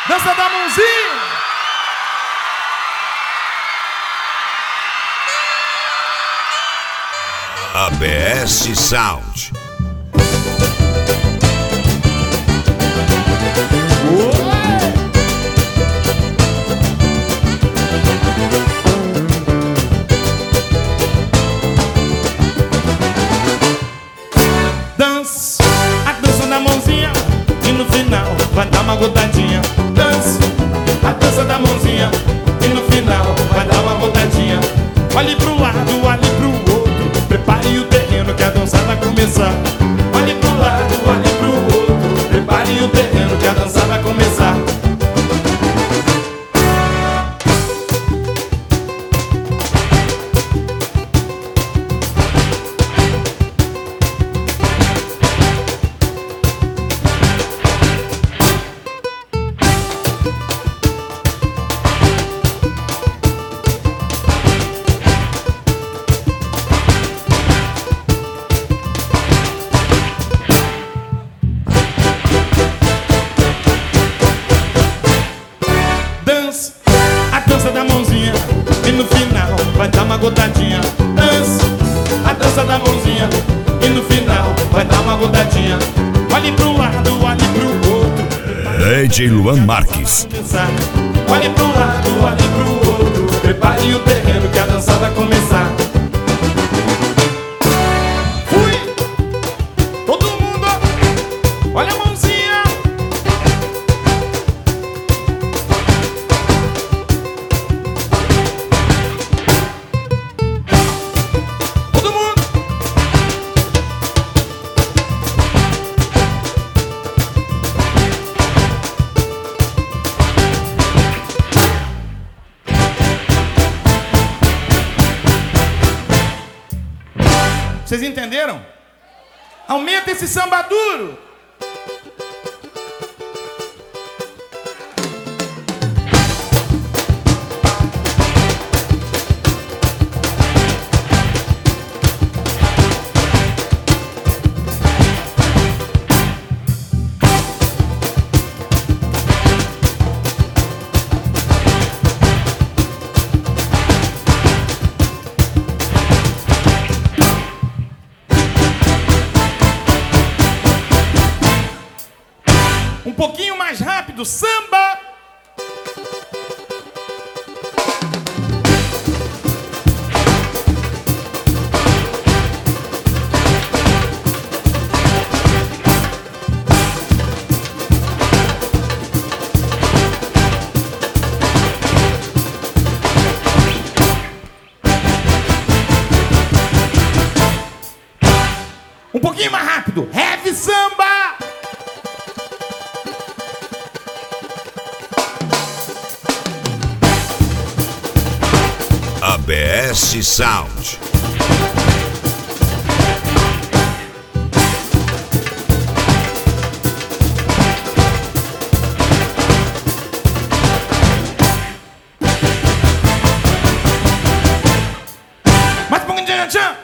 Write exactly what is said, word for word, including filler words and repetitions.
Dança da mãozinha. A B S Sound. Dança, a dança da mãozinha, e no final vai dar uma gotadinha. Dança, a dança da mãozinha, e no final vai dar uma gotadinha. Olhe pro lado, olhe pro outro, prepare o terreno que a dança vai começar. Olhe pro lado, olhe pro outro, prepare o terreno que a dança vai começar. A dança da mãozinha, e no final vai dar uma gotadinha. Dança, a dança da mãozinha, e no final vai dar uma gotadinha. Olhe pro lado, olhe pro outro, D J Luan Marques. olhe pro lado, olhe pro outro, prepare o terreno que a dança vai começar. Fui! Todo mundo, olha a mãozinha. Vocês entenderam? Aumenta esse samba duro. Um pouquinho mais rápido, samba! Um pouquinho mais rápido, heavy samba! A B S Sound. Mais um pouquinho de tchan.